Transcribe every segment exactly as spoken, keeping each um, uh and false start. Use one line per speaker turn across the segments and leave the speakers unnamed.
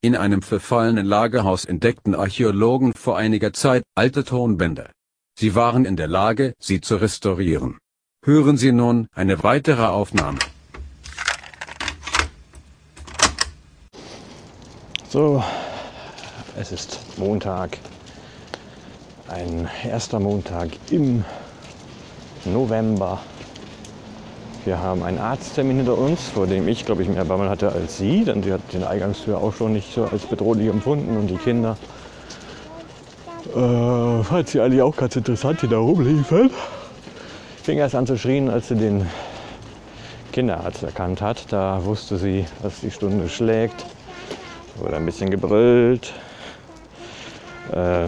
In einem verfallenen Lagerhaus entdeckten Archäologen vor einiger Zeit alte Tonbänder. Sie waren in der Lage, sie zu restaurieren. Hören Sie nun eine weitere Aufnahme.
So, es ist Montag, ein erster Montag im November. Wir haben einen Arzttermin hinter uns, vor dem ich, glaube ich, mehr Bammel hatte als sie, denn sie hat den Eingangstür auch schon nicht so als bedrohlich empfunden und die Kinder, äh, fand sie eigentlich auch ganz interessant, die da rumliefen. Fing erst an zu schrien, als sie den Kinderarzt erkannt hat. Da wusste sie, dass die Stunde schlägt. Wurde ein bisschen gebrüllt. Äh,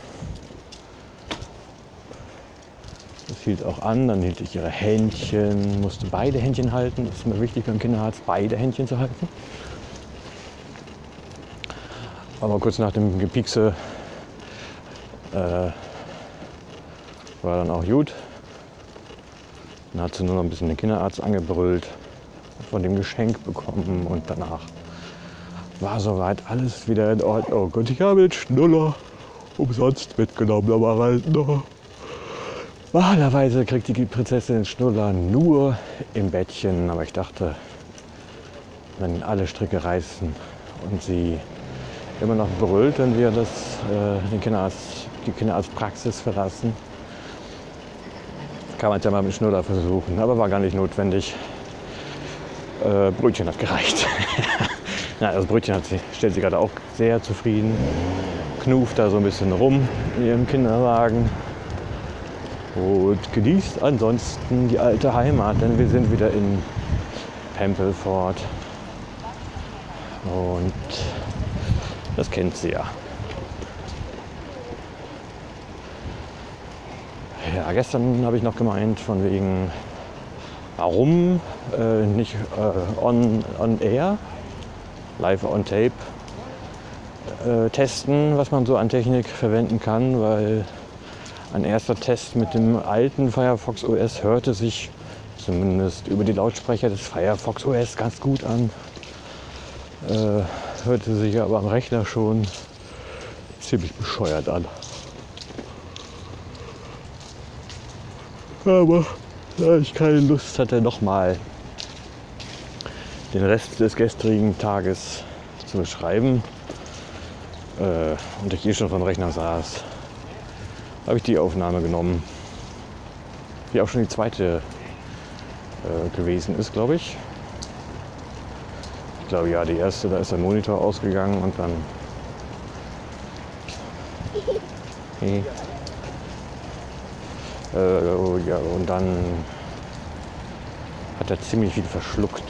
das hielt auch an, dann hielt ich ihre Händchen, musste beide Händchen halten. Das ist mir wichtig beim Kinderarzt, beide Händchen zu halten. Aber kurz nach dem Gepiekse äh, war dann auch gut. Dann hat sie nur noch ein bisschen den Kinderarzt angebrüllt, von dem Geschenk bekommen und danach war soweit alles wieder in Ordnung. Und ich habe den Schnuller umsonst mitgenommen, aber halt noch. Normalerweise kriegt die Prinzessin den Schnuller nur im Bettchen, aber ich dachte, wenn alle Stricke reißen und sie immer noch brüllt, wenn wir das, äh, den Kinderarzt, die Kinderarztpraxis verlassen, kann man es ja mal mit Schnuller versuchen, aber war gar nicht notwendig. Äh, Brötchen hat gereicht. Ja, das Brötchen hat sie, stellt sie gerade auch sehr zufrieden, knuft da so ein bisschen rum in ihrem Kinderwagen und genießt ansonsten die alte Heimat, denn wir sind wieder in Pempelfort und das kennt sie ja. Ja, gestern habe ich noch gemeint, von wegen, warum äh, nicht äh, on, on air, live on tape, äh, testen, was man so an Technik verwenden kann, weil ein erster Test mit dem alten Firefox O S hörte sich zumindest über die Lautsprecher des Firefox O S ganz gut an. Äh, hörte sich aber am Rechner schon ziemlich bescheuert an. Aber da ich keine Lust hatte, nochmal den Rest des gestrigen Tages zu beschreiben äh, und ich eh schon vom Rechner saß, habe ich die Aufnahme genommen, die auch schon die zweite äh, gewesen ist, glaube ich. Ich glaube ja, die erste, da ist der Monitor ausgegangen und dann hey. Äh, ja, und dann hat er ziemlich viel verschluckt.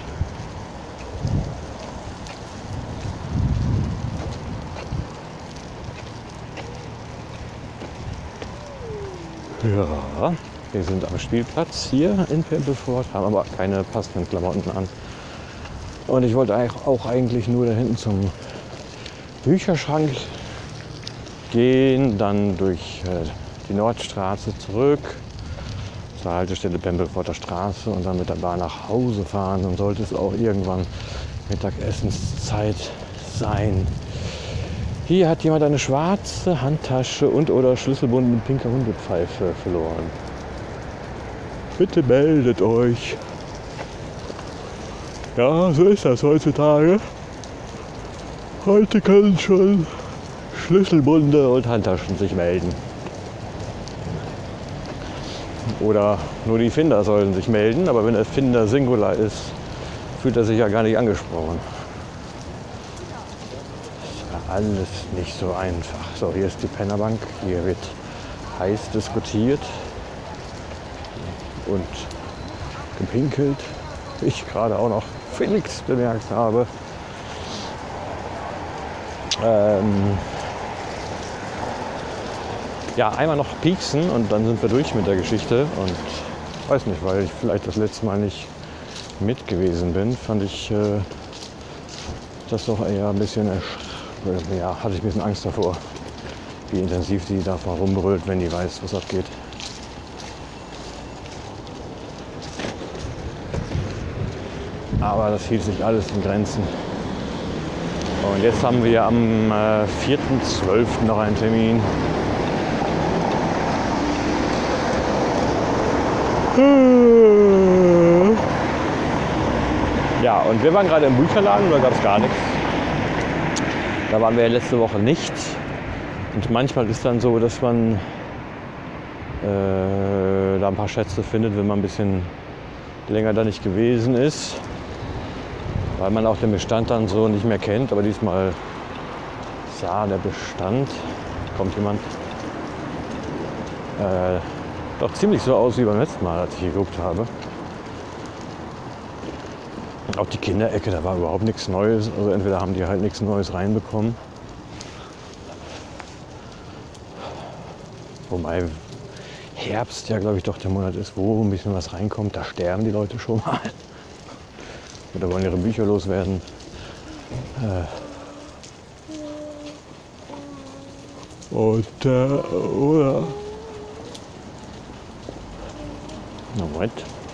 Ja, wir sind am Spielplatz hier in Pempelfort, haben aber keine passenden Klamotten an. Und ich wollte auch eigentlich nur da hinten zum Bücherschrank gehen, dann durch äh, die Nordstraße zurück zur Haltestelle Pempelforter Straße und dann mit der Bahn nach Hause fahren. Dann sollte es auch irgendwann Mittagessenszeit sein. Hier hat jemand eine schwarze Handtasche und oder Schlüsselbund mit pinker Hundepfeife verloren. Bitte meldet euch. Ja, so ist das heutzutage. Heute können schon Schlüsselbunde und Handtaschen sich melden. Oder nur die Finder sollen sich melden, aber wenn der Finder Singular ist, fühlt er sich ja gar nicht angesprochen. Ist ja alles nicht so einfach. So, hier ist die Pennerbank, hier wird heiß diskutiert und gepinkelt. Ich gerade auch noch Felix bemerkt habe. Ähm Ja, einmal noch pieksen und dann sind wir durch mit der Geschichte und weiß nicht, weil ich vielleicht das letzte Mal nicht mit gewesen bin, fand ich äh, das doch eher ein bisschen, äh, ja, hatte ich ein bisschen Angst davor, wie intensiv die da rumbrüllt, wenn die weiß, was abgeht. Aber das hielt sich alles in Grenzen. Und jetzt haben wir am äh, vierten zwölften noch einen Termin. Ja, und wir waren gerade im Bücherladen, da gab es gar nichts. Da waren wir letzte Woche nicht. Und manchmal ist dann so, dass man äh, da ein paar Schätze findet, wenn man ein bisschen länger da nicht gewesen ist. Weil man auch den Bestand dann so nicht mehr kennt. Aber diesmal sah der Bestand, kommt jemand, äh, doch ziemlich so aus wie beim letzten Mal, als ich geguckt habe. Auch die Kinderecke, da war überhaupt nichts Neues. Also entweder haben die halt nichts Neues reinbekommen. Wobei Herbst ja, glaube ich, doch der Monat ist, wo ein bisschen was reinkommt. Da sterben die Leute schon mal. Oder wollen ihre Bücher loswerden. Äh Und, äh, oder? Moment.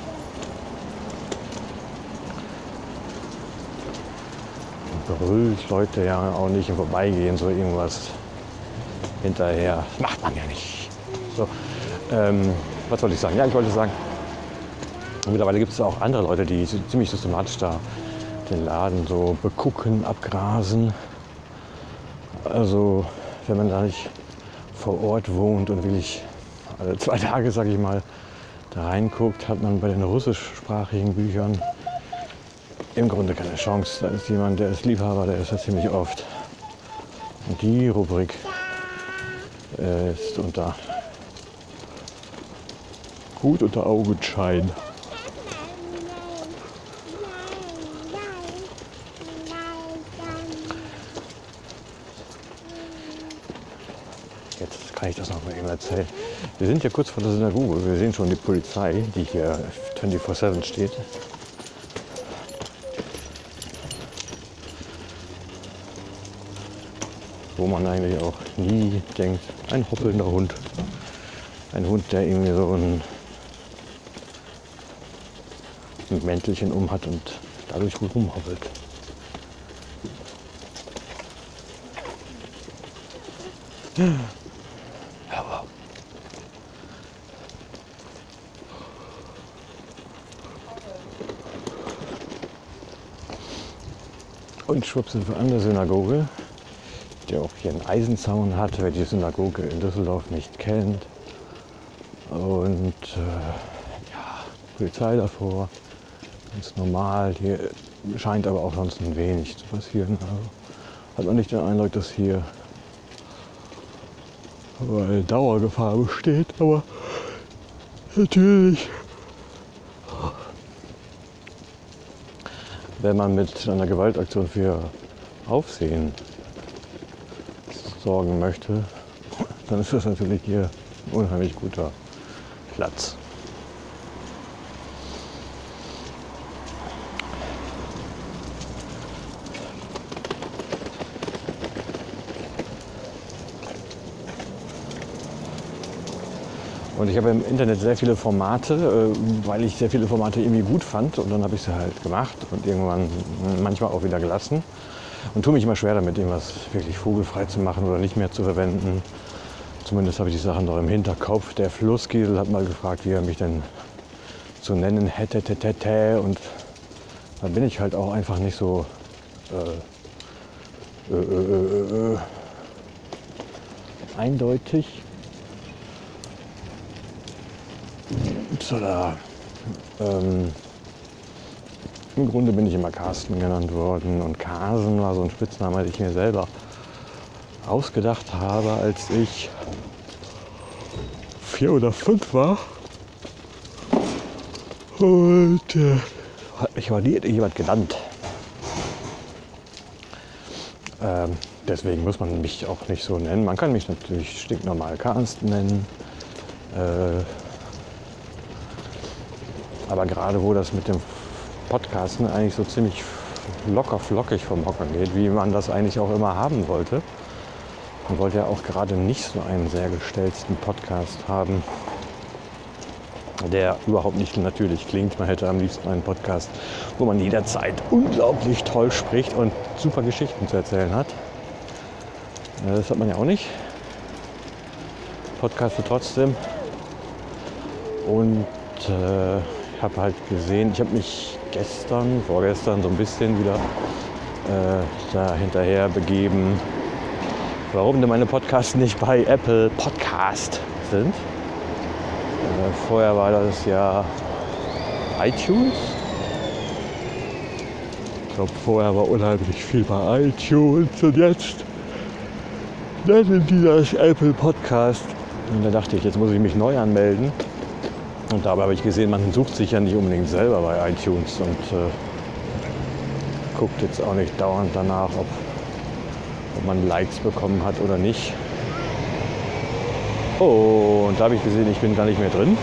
Brüllt Leute ja auch nicht im Vorbeigehen so irgendwas hinterher. Das macht man ja nicht. So, ähm, was wollte ich sagen? Ja, ich wollte sagen, mittlerweile gibt es auch andere Leute, die ziemlich systematisch da den Laden so begucken, abgrasen. Also, wenn man da nicht vor Ort wohnt und wirklich alle zwei Tage, sage ich mal, da reinguckt, hat man bei den russischsprachigen Büchern im Grunde keine Chance. Da ist jemand, der ist Liebhaber, der ist das ziemlich oft. Und die Rubrik äh, ist unter gut unter Augenschein. Jetzt kann ich das noch mal eben erzählen. Wir sind ja kurz vor der Synagoge. Wir sehen schon die Polizei, die hier vierundzwanzig sieben steht. Wo man eigentlich auch nie denkt, ein hoppelnder Hund. Ein Hund, der irgendwie so ein, ein Mäntelchen um hat und dadurch gut rumhoppelt. Ja. Und schwupps sind wir an der Synagoge, der auch hier einen Eisenzaun hat, wer die Synagoge in Düsseldorf nicht kennt. Und äh, ja, Polizei davor, ganz normal. Hier scheint aber auch sonst ein wenig zu passieren. Also hat man nicht den Eindruck, dass hier weil Dauergefahr besteht, aber natürlich, wenn man mit einer Gewaltaktion für Aufsehen sorgen möchte, dann ist das natürlich hier ein unheimlich guter Platz. Und ich habe im Internet sehr viele Formate, weil ich sehr viele Formate irgendwie gut fand. Und dann habe ich sie halt gemacht und irgendwann manchmal auch wieder gelassen. Und tue mich immer schwer damit, irgendwas wirklich vogelfrei zu machen oder nicht mehr zu verwenden. Zumindest habe ich die Sachen noch im Hinterkopf. Der Flusskiesel hat mal gefragt, wie er mich denn zu nennen hätte. Und da bin ich halt auch einfach nicht so äh, äh, äh, äh, eindeutig. Upsala. Ähm, Im Grunde bin ich immer Carsten genannt worden und Carsten war so ein Spitzname, den ich mir selber ausgedacht habe, als ich vier oder fünf war. Und äh, hat mich aber nie jemand genannt. Ähm, deswegen muss man mich auch nicht so nennen. Man kann mich natürlich stinknormal Carsten nennen. Äh, aber gerade wo das mit dem Podcasten eigentlich so ziemlich locker flockig vom Hocker geht, wie man das eigentlich auch immer haben wollte. Man wollte ja auch gerade nicht so einen sehr gestellten Podcast haben. der überhaupt nicht natürlich klingt. Man hätte am liebsten einen Podcast, wo man jederzeit unglaublich toll spricht und super Geschichten zu erzählen hat. Das hat man ja auch nicht. Podcaste trotzdem. Und äh, ich habe halt gesehen, ich habe mich gestern, vorgestern so ein bisschen wieder äh, da hinterher begeben, warum denn meine Podcasts nicht bei Apple Podcast sind. Äh, vorher war das ja iTunes. Ich glaube, vorher war unheimlich viel bei iTunes und jetzt nennen die das Apple Podcast. Und da dachte ich, jetzt muss ich mich neu anmelden. Und dabei habe ich gesehen, man sucht sich ja nicht unbedingt selber bei iTunes und äh, guckt jetzt auch nicht dauernd danach, ob, ob man Likes bekommen hat oder nicht. Oh, und da habe ich gesehen, ich bin gar nicht mehr drin.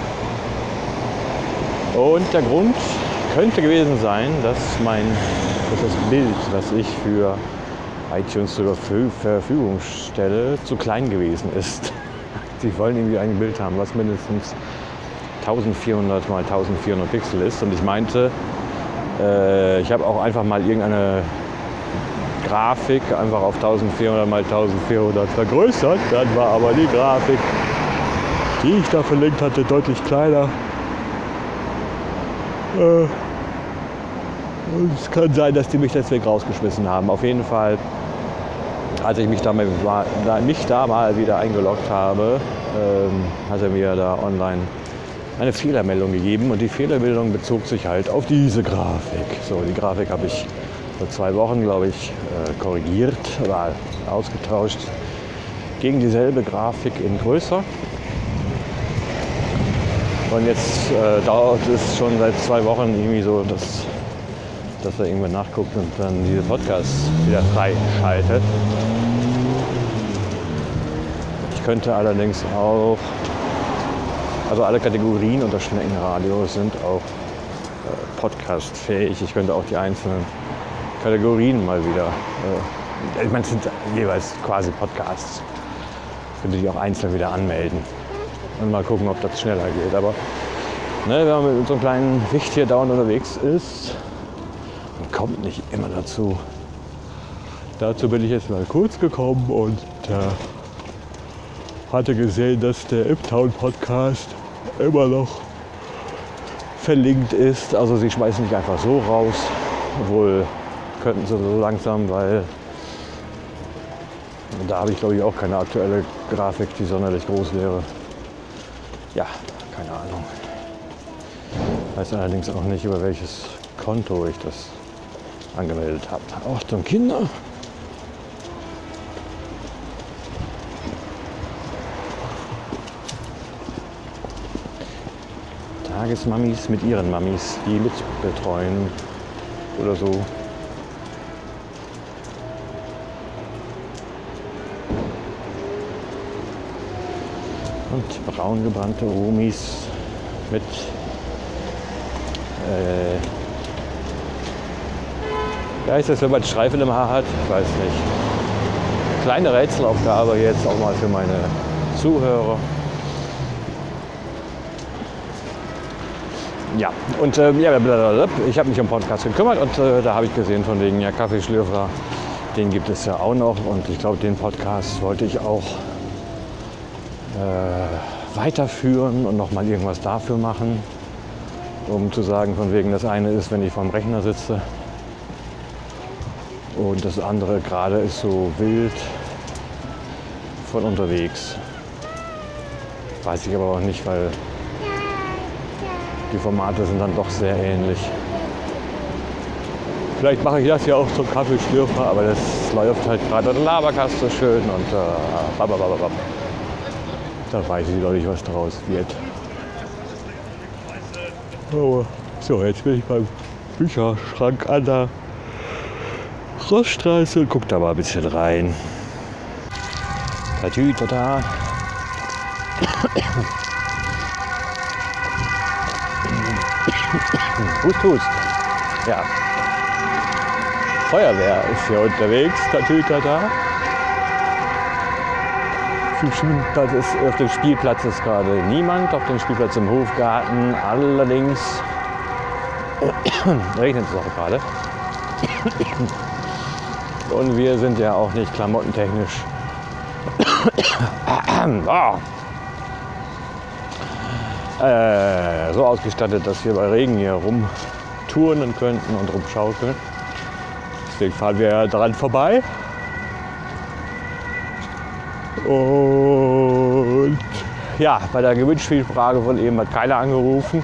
Und der Grund könnte gewesen sein, dass mein dass das Bild, das ich für iTunes zur Verfügung stelle, zu klein gewesen ist. Sie wollen irgendwie ein Bild haben, was mindestens eintausendvierhundert mal eintausendvierhundert Pixel ist. Und ich meinte, äh, ich habe auch einfach mal irgendeine Grafik einfach auf eintausendvierhundert mal eintausendvierhundert vergrößert. Dann war aber die Grafik, die ich da verlinkt hatte, deutlich kleiner. Äh, und es kann sein, dass die mich deswegen rausgeschmissen haben. Auf jeden Fall, als ich mich da mal, da, mich da mal wieder eingeloggt habe, ähm, hat er mir da online eine Fehlermeldung gegeben. Und die Fehlermeldung bezog sich halt auf diese Grafik. So, die Grafik habe ich vor zwei Wochen, glaube ich, äh, korrigiert, oder ausgetauscht gegen dieselbe Grafik in größer. Und jetzt äh, dauert es schon seit zwei Wochen irgendwie so, dass, dass er irgendwann nachguckt und dann diese Podcasts wieder freischaltet. Ich könnte allerdings auch, also alle Kategorien unter Schneckenradio sind auch äh, podcastfähig. Ich könnte auch die einzelnen Kategorien mal wieder, äh, ich meine, es sind jeweils quasi Podcasts. Ich könnte die auch einzeln wieder anmelden und mal gucken, ob das schneller geht. Aber ne, wenn man mit so einem kleinen Wicht hier dauernd unterwegs ist, man kommt nicht immer dazu. Dazu bin ich jetzt mal kurz gekommen und äh, hatte gesehen, dass der Iptown Podcast immer noch verlinkt ist. Also sie schmeißen nicht einfach so raus, obwohl könnten sie so langsam, weil da habe ich glaube ich auch keine aktuelle Grafik, die sonderlich groß wäre. Ja, keine Ahnung. Ich weiß allerdings auch nicht, über welches Konto ich das angemeldet habe. Achtung, Kinder! Tagesmamis mit ihren Mamis, die mitbetreuen oder so. Und braun gebrannte Omis mit äh, wie heißt das, wenn man Streifen im Haar hat? Ich weiß nicht. Kleine Rätselaufgabe jetzt auch mal für meine Zuhörer. Ja, und äh, ja, ich habe mich um Podcast gekümmert und äh, da habe ich gesehen von wegen, ja, Kaffeeschlürfer, den gibt es ja auch noch und ich glaube, den Podcast wollte ich auch äh, weiterführen und nochmal irgendwas dafür machen, um zu sagen, von wegen, das eine ist, wenn ich vorm Rechner sitze und das andere gerade ist so wild von unterwegs. Weiß ich aber auch nicht, weil die Formate sind dann doch sehr ähnlich. Vielleicht mache ich das ja auch zum Kaffeeschlürfer, aber das läuft halt gerade der Laberkast so schön und äh, babababab. Da weiß ich, glaube ich, was draus wird. Oh, so, jetzt bin ich beim Bücherschrank an der Rossstraße und guck da mal ein bisschen rein. Tatütata. Hust, hust. Ja. Feuerwehr ist hier unterwegs. Tatütata. dem Spielplatz ist, auf dem Spielplatz ist gerade niemand, auf dem Spielplatz im Hofgarten allerdings regnet es auch gerade. Und wir sind ja auch nicht klamottentechnisch äh, so ausgestattet, dass wir bei Regen hier rumturnen könnten und rumschaukeln. Deswegen fahren wir ja dran vorbei. Und ja, bei der Gewinnspielfrage von eben hat keiner angerufen.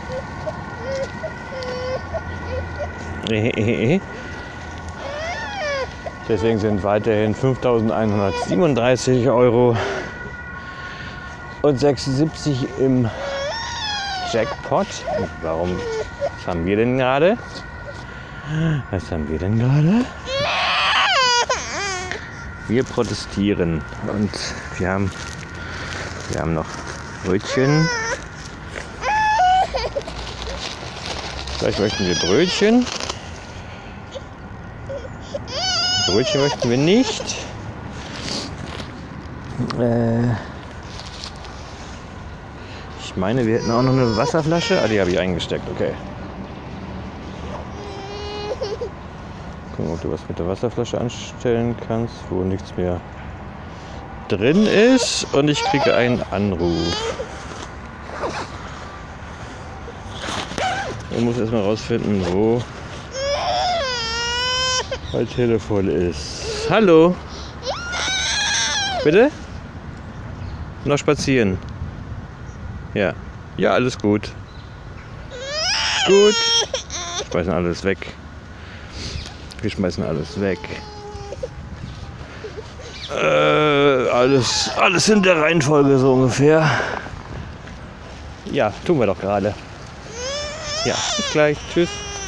Deswegen sind weiterhin fünftausendeinhundertsiebenunddreißig Euro und sechsundsiebzig im Jackpot. Warum? Was haben wir denn gerade? Was haben wir denn gerade? Wir protestieren und wir haben, wir haben noch Brötchen. Vielleicht möchten wir Brötchen. Brötchen möchten wir nicht. Äh ich meine, wir hätten auch noch eine Wasserflasche. Ah, die habe ich eingesteckt, okay. Gucken, ob du was mit der Wasserflasche anstellen kannst, wo nichts mehr drin ist. Und ich kriege einen Anruf. Ich muss erstmal rausfinden, wo mein Telefon ist. Hallo? Bitte? Noch spazieren? Ja. Ja, alles gut. Gut. Wir schmeißen alles weg. Wir schmeißen alles weg. Äh, alles, alles in der Reihenfolge so ungefähr. Ja, tun wir doch gerade. Ja, bis gleich. Tschüss.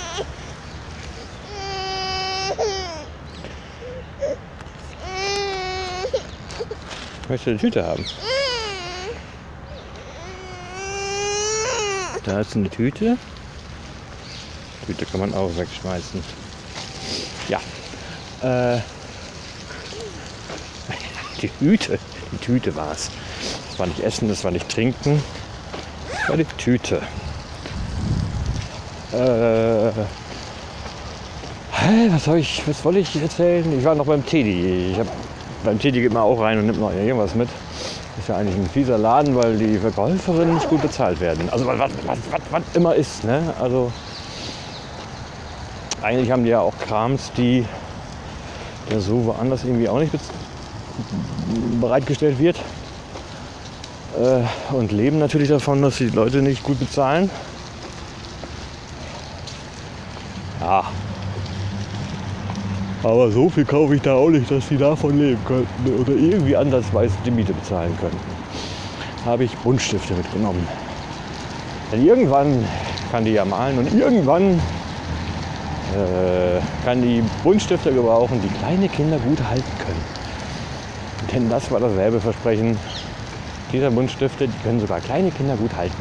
Ich möchte eine Tüte haben. Da ist eine Tüte. Tüte kann man auch wegschmeißen. Ja. Äh, die Tüte. Die Tüte war es. Das war nicht Essen, das war nicht Trinken. Das war die Tüte. Äh, was soll ich, was wollte ich erzählen? Ich war noch beim Teddy. Ich hab, beim Teddy geht man auch rein und nimmt noch irgendwas mit. Ist ja eigentlich ein fieser Laden, weil die Verkäuferinnen nicht gut bezahlt werden. Also was, was, was, was immer ist, ne? Also eigentlich haben die ja auch Krams, die ja so woanders irgendwie auch nicht bereitgestellt wird. Äh, und leben natürlich davon, dass die Leute nicht gut bezahlen. Ja. Aber so viel kaufe ich da auch nicht, dass die davon leben könnten oder irgendwie ansatzweise die Miete bezahlen können. Habe ich Buntstifte mitgenommen. Denn irgendwann kann die ja malen und irgendwann äh, kann die Buntstifte gebrauchen, die kleine Kinder gut halten können. Denn das war das Werbeversprechen dieser Buntstifte, die können sogar kleine Kinder gut halten.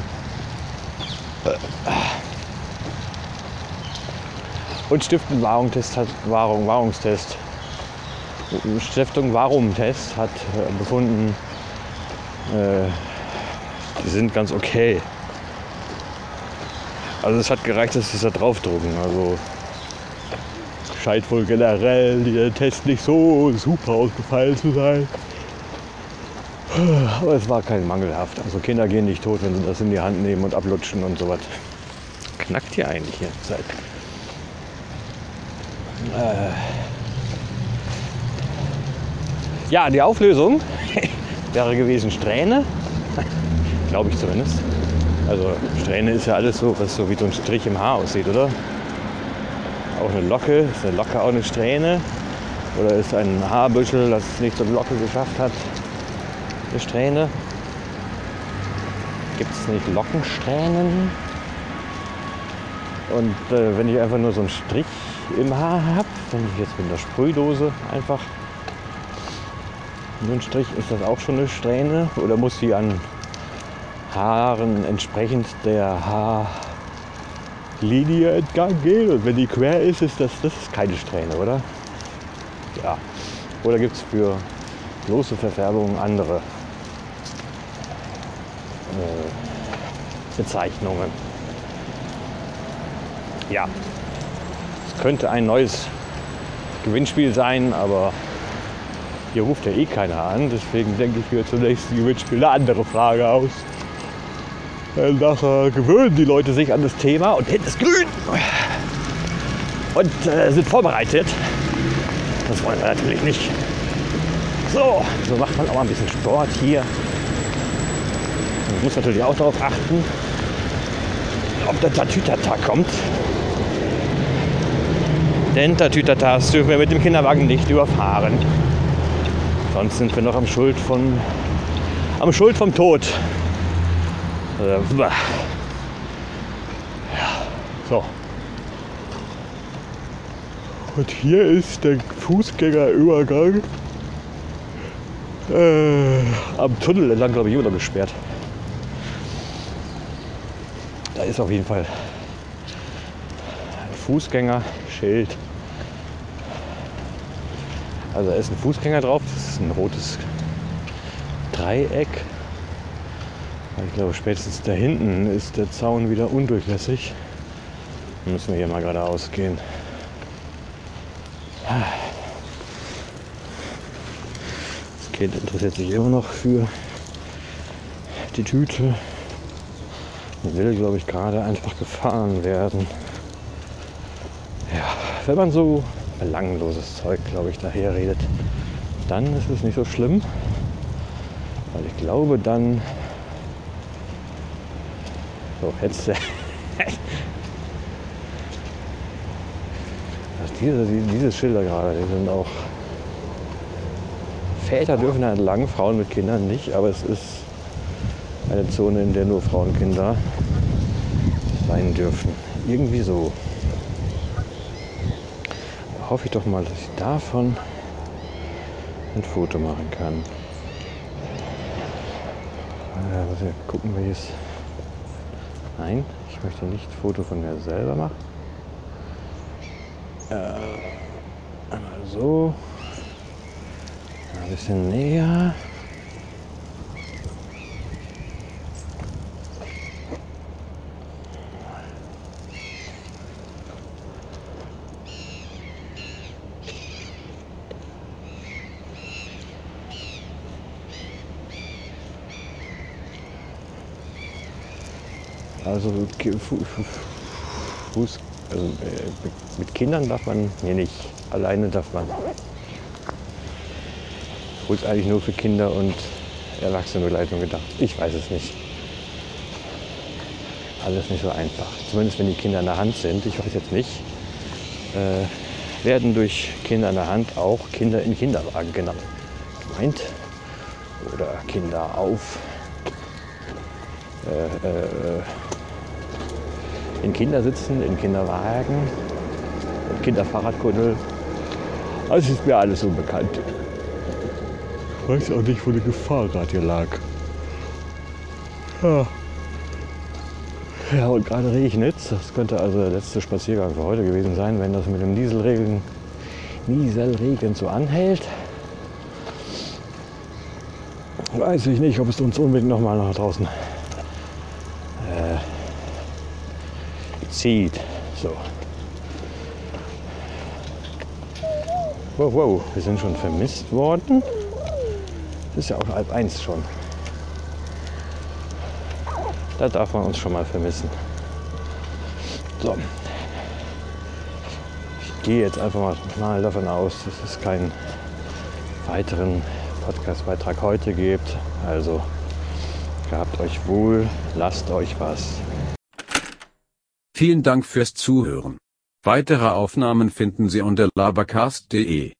Und Stiftung Wahrungstest hat, Wahrung, Wahrungstest, Stiftung Warum-Test hat äh, befunden, äh, die sind ganz okay. Also es hat gereicht, dass sie es da draufdrucken. Also scheint wohl generell der Test nicht so super ausgefallen zu sein. Aber es war kein mangelhaft. Also Kinder gehen nicht tot, wenn sie das in die Hand nehmen und ablutschen und sowas. Knackt hier eigentlich hier Zeit. Äh ja, die Auflösung wäre gewesen Strähne. Glaube ich zumindest. Also Strähne ist ja alles so, was so wie so ein Strich im Haar aussieht, oder? Auch eine Locke. Ist eine Locke auch eine Strähne? Oder ist ein Haarbüschel, das es nicht zur Locke geschafft hat, eine Strähne? Gibt es nicht Lockensträhnen? Und äh, wenn ich einfach nur so einen Strich im Haar habe, wenn ich jetzt mit einer Sprühdose einfach so einen Strich, ist das auch schon eine Strähne? Oder muss sie an Haaren entsprechend der Haarlinie entlang gehen? Und wenn die quer ist, ist das, das ist keine Strähne, oder? Ja. Oder gibt es für bloße Verfärbungen andere äh, Bezeichnungen. Ja, es könnte ein neues Gewinnspiel sein, aber hier ruft ja eh keiner an, deswegen denke ich mir zunächst die Gewinnspiel eine andere Frage aus. Nachher gewöhnen die Leute sich an das Thema und hinten ist grün und äh, sind vorbereitet. Das wollen wir natürlich nicht. So, so macht man auch mal ein bisschen Sport hier. Man muss natürlich auch darauf achten, ob der Tatütata kommt. Denn Tatütatas dürfen wir mit dem Kinderwagen nicht überfahren. Sonst sind wir noch am Schuld von am Schuld vom Tod. Äh, ja, so. Und hier ist der Fußgängerübergang äh, am Tunnel entlang, glaube ich, immer noch gesperrt. Da ist auf jeden Fall ein Fußgängerschild. Also da ist ein Fußgänger drauf, das ist ein rotes Dreieck. Ich glaube, spätestens da hinten ist der Zaun wieder undurchlässig. Dann müssen wir hier mal geradeaus gehen. Das Kind interessiert sich immer noch für die Tüte. Und will, glaube ich, gerade einfach gefahren werden. Ja, wenn man so belangloses Zeug, glaube ich, daher redet, dann ist es nicht so schlimm. Weil ich glaube, dann... So, jetzt... Also diese, diese Schilder gerade, die sind auch... Väter dürfen da entlang, Frauen mit Kindern nicht, aber es ist eine Zone, in der nur Frauenkinder sein dürfen. Irgendwie so. Da hoffe ich doch mal, dass ich davon ein Foto machen kann. Äh, muss ich gucken, welches... Nein, ich möchte nicht ein Foto von mir selber machen. Äh, einmal so. Ein bisschen näher. Also Fuß, also mit Kindern darf man, nee nicht, alleine darf man. Obwohl es eigentlich nur für Kinder und Erwachsenenbegleitung gedacht. Ich weiß es nicht. Alles nicht so einfach. Zumindest wenn die Kinder in der Hand sind. Ich weiß jetzt nicht. Äh, werden durch Kinder in der Hand auch Kinder in Kinderwagen genannt. Gemeint. Oder Kinder auf. Äh, äh, in Kindersitzen, in Kinderwagen, in Kinderfahrradkuddel. Das ist mir alles unbekannt. Ich weiß auch nicht, wo die Gefahr gerade hier lag. Ja, ja und gerade regnet es. Das könnte also der letzte Spaziergang für heute gewesen sein, wenn das mit dem Nieselregen, Nieselregen so anhält. Weiß ich nicht, ob es uns unbedingt noch mal nach draußen äh, zieht. So. Wow, wow, wir sind schon vermisst worden. Das ist ja auch halb eins schon. Da darf man uns schon mal vermissen. So. Ich gehe jetzt einfach mal davon aus, dass es keinen weiteren Podcast-Beitrag heute gibt. Also gehabt euch wohl, lasst euch was.
Vielen Dank fürs Zuhören. Weitere Aufnahmen finden Sie unter labercast punkt de.